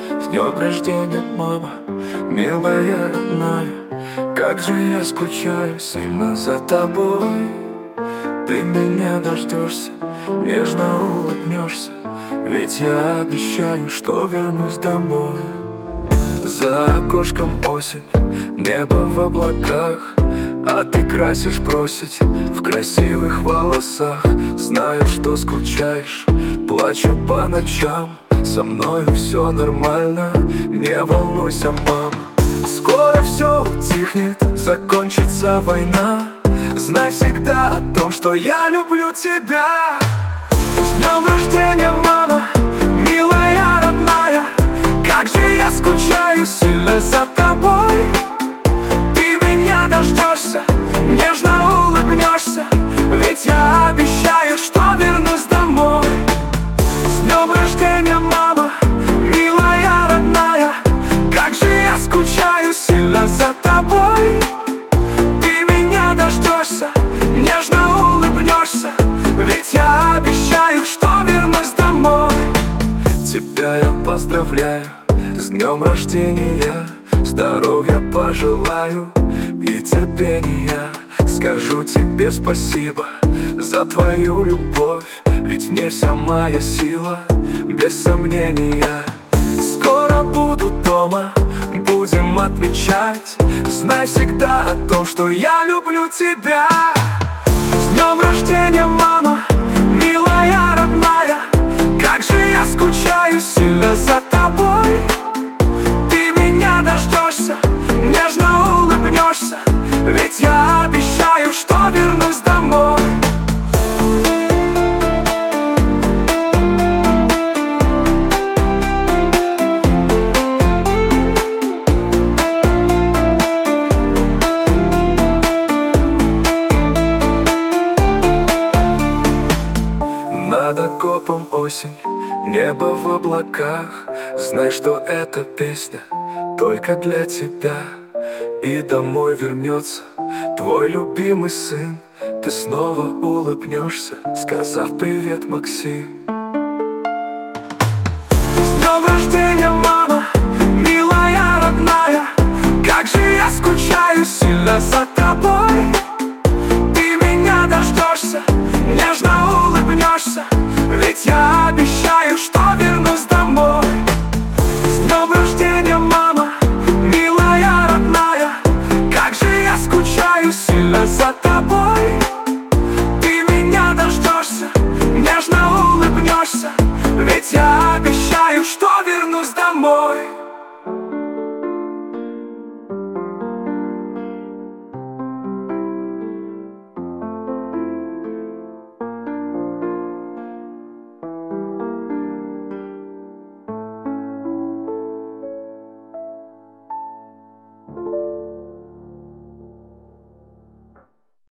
С днем рождения, мама, милая родная. Как же я скучаю сильно за тобой. Ты меня дождешься, нежно улыбнешься, ведь я обещаю, что вернусь домой. За окошком осень, небо в облаках, а ты красишь просить в красивых волосах. Знаю, что скучаешь, плачу по ночам. Со мною все нормально, не волнуйся, мама. Скоро все утихнет, закончится война. Знай всегда о том, что я люблю тебя. С днем рождения, мама, милая родная. Как же я скучаю сильно за тобой. Ты меня дождешься, нежно улыбнешься, ведь я обещаю, что вернусь домой. С днем рождения, мама, милая родная. Как же я скучаю сильно за тобой. Ты меня дождешься, нежно улыбнешься, ведь я обещаю, что вернусь домой. Тебя я поздравляю с днем рождения. Здоровья пожелаю и терпения. Скажу тебе спасибо за твою любовь, ведь мне вся моя сила, без сомнения. Скоро буду дома, будем отмечать. Знай всегда о том, что я люблю тебя. С днем рождения, мама, милая родная. Как же я скучаю сильно за тобой. Ты меня дождешься, нежно улыбнешься, ведь я обещаю, что вернусь домой. Над окопом осень, небо в облаках. Знай, что эта песня только для тебя. И домой вернется твой любимый сын. Ты снова улыбнешься, сказав привет, Максим. С днем рождения, мама, милая родная. Как же я скучаю сильно за тобой.